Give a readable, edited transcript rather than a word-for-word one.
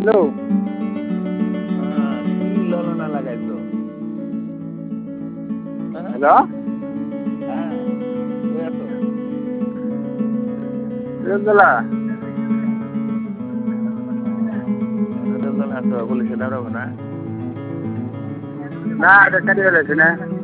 Hello. কি ললনা লাগাইছো? হ্যাঁ? হ্যালো। হ্যাঁ, কই আছো? সিরাজদৌল্লা। সিরাজউদ্দৌলা আছো, পুলিশে দাঁড়াবো না? না, এটা কাটি ফেলেছি না।